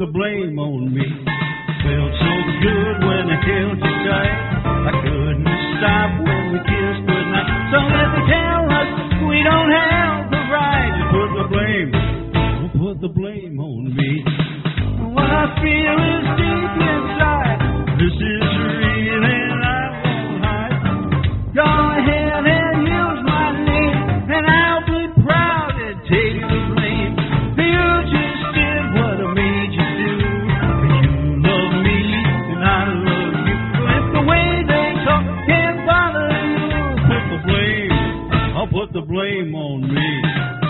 the blame on me. Felt so good when I held you tight. I couldn't stop when we kissed goodnight. So let me tell us we don't have the right to put the blame. Don't put the blame on me. What I feel is deep inside. This is real and I won't hide. Go ahead and use my name, and I'll be proud to take the blame. You just did what I made you do. You love me and I love you. If the way they talk can bother you, put the blame. I'll put the blame on me.